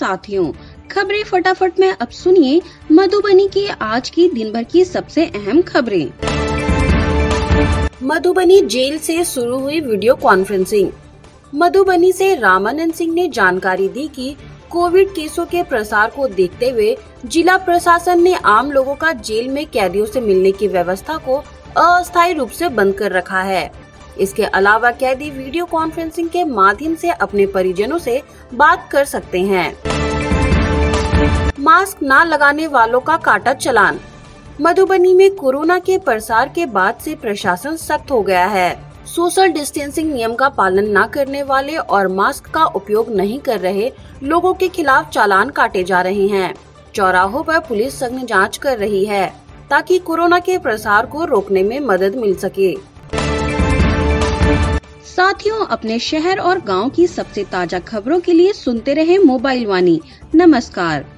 साथियों, खबरें फटाफट में अब सुनिए मधुबनी की आज की दिन भर की सबसे अहम खबरें। मधुबनी जेल से शुरू हुई वीडियो कॉन्फ्रेंसिंग। मधुबनी से रामानंद सिंह ने जानकारी दी कि कोविड केसों के प्रसार को देखते हुए जिला प्रशासन ने आम लोगों का जेल में कैदियों से मिलने की व्यवस्था को अस्थायी रूप से बंद कर रखा है। इसके अलावा कैदी वीडियो कॉन्फ्रेंसिंग के माध्यम से अपने परिजनों से बात कर सकते हैं। मास्क न लगाने वालों का काटा चालान। मधुबनी में कोरोना के प्रसार के बाद से प्रशासन सख्त हो गया है। सोशल डिस्टेंसिंग नियम का पालन न करने वाले और मास्क का उपयोग नहीं कर रहे लोगों के खिलाफ चालान काटे जा रहे हैं। चौराहों पर पुलिस सघन जांच कर रही है ताकि कोरोना के प्रसार को रोकने में मदद मिल सके। साथियों, अपने शहर और गांव की सबसे ताजा खबरों के लिए सुनते रहें मोबाइल वाणी। नमस्कार।